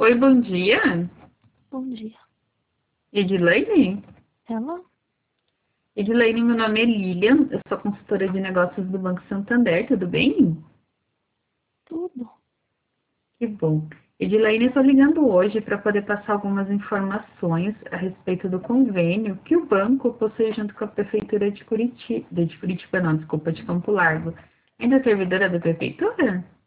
Oi, bom dia. Bom dia. Edilene? Ela? Edilene, meu nome é Lilian, eu sou consultora de negócios do Banco Santander, tudo bem? Tudo. Que bom. Edilene, eu estou ligando hoje para poder passar algumas informações a respeito do convênio que o banco possui junto com a Prefeitura de Curitiba, não, desculpa, de Campo Largo. Ainda é servidora da Prefeitura?